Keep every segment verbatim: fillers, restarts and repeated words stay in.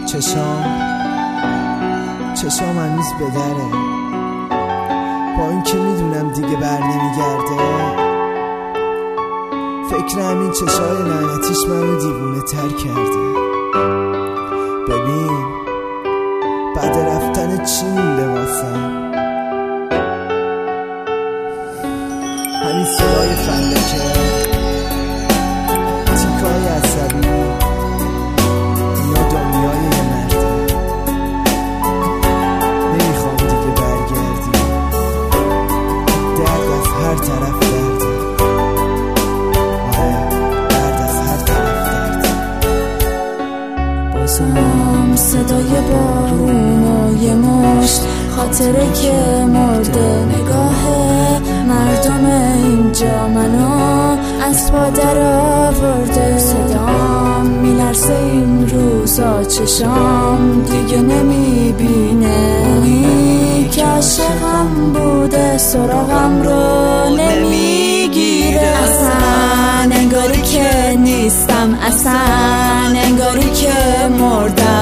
چشام چشام هنوز به دره، با این که میدونم دیگه بر نمیگرده. فکر همین چشای لعنتیش منو دیوونه تر کرده. ببین بعد رفتن چی مونده واسم؟ همین صدای فلکه، تیکای عصبی، اینا دنیای یه مرده. نمیخوام دیگه برگردی، درد از هر طرف درده. آره درد از هر طرف درده. بازم صدای بارون و یه مشت خاطره که مرده، نگاه مردم اینجا منو از پا در آورده. صدام میلرزه این روزا، چشام دیگه نمیبینه. اونی که عاشقم بوده سراغم رو نمیگیره. اصلا انگاری که نیستم، اصلا انگاری که مردم.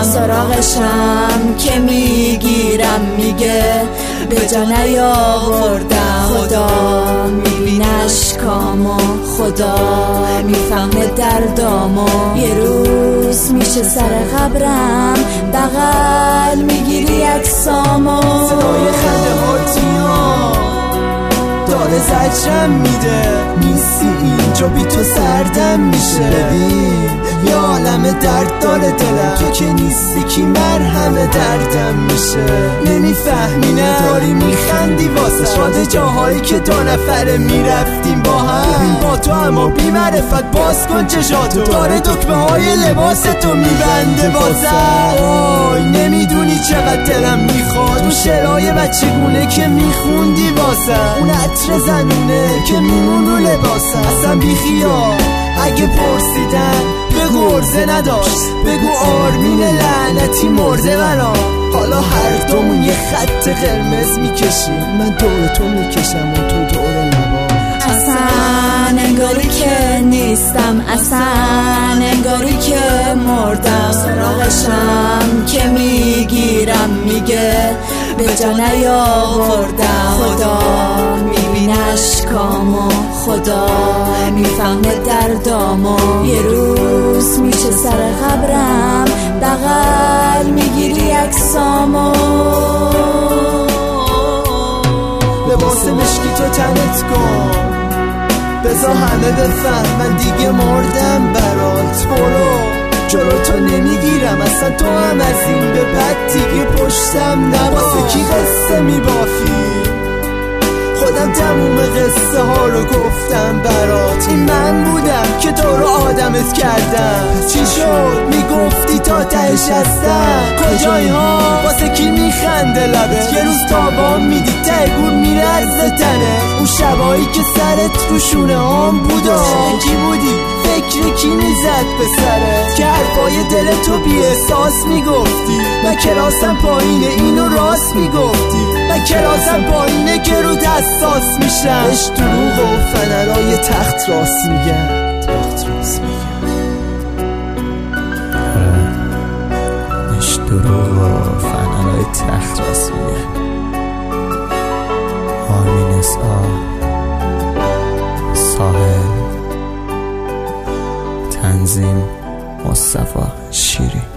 سراغشم که میگیرم میگه به جا نیاوردم. خدا میبینه اشکامو، خدا میفهمه دردامو. یه روز میشه سر قبرم بغل میگیری اجسامو. صدای خنده هاتی‌ها داره زجرم میده. نیستی اینجا بی تو سردم میشه. ببین یه عالم درد داره دلم، تو که نیستی کی مرهم دردم میشه. نمیفهمی نه داری میخندی واسه شاده جاهایی که دو نفره میرفتیم با هم. ببین با تو اما بی معرفت باز کن چشاتو، داره دکمه های لباس تو میبنده بازم. وای نمیدونی چقدر دلم میخواد اون شعرهای بچگونه که میخوندی واسم، اون عطر زنونه که میمون رو لباسم. اصلا بیخیال اگه پرسیدن بگو عرضه نداشت، بگو آرمین لعنتی مرده برام. حالا هر دومون یه خط قرمز میکشیم، من دور تو میکشم و تو دور لبام. اصلا انگاری که نیستم، اصلا انگاری که مردم. سراغشم که میگیرم میگه به جا نیاوردم. خدا میبینه اشکامو، خدا میفهمه دردامو. یه روز میشه سر قبرم بغل میگیری اجسامو. لباس مشکی تو تنت کن، بذار همه بفهمن دیگه مردم برات. برو جلو تو نمیگیرم اصلا، تو هم از این به بعد دیگه پشتم نباسه. کی قصه میبافی؟ خودم تموم قصه ها رو گفتم برات. این من بودم که تو رو آدمت کردم. چی شد میگفتی تا تهش هستم؟ کجایی ها؟ واسه کی میخنده لبت؟ یه روز تابان میدی ته گور میرزه تنه. اون شبایی که سرت رو شونه هام بودا کی بودی؟ فکر کی میزد به سرت که حرفای دل تو بی احساس میگفتی؟ من کلاسم پایینه اینو راست میگفتی. من کلاسم پایینه که رو حساس میشم. اش دروغ و فنرای تخت راست میگن، تخت راست میگن. اش دروغ و فنرای تخت راست میگن. آرمین اس آ، ساحل، تنظیم مصطفی شیری.